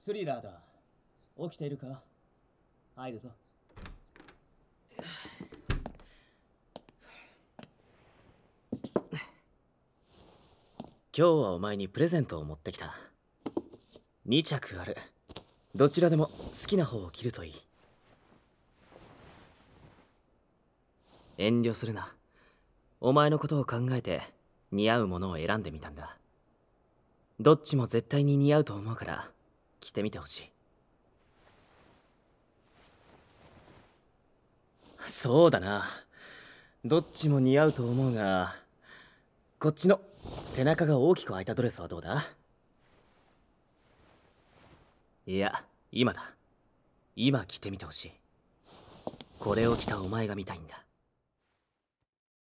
スリラーだ。起きているか？入るぞ。 今日はお前にプレゼントを持ってきた。2着ある。どちらでも好きな方を着るといい。遠慮するな。お前のことを考えて似合うものを選んでみたんだ。どっちも絶対に似合うと思うから着てみてほしい。そうだな。どっちも似合うと思うが、こっちの背中が大きく開いたドレスはどうだ？いや、今だ。今着てみてほしい。これを着たお前が見たいんだ。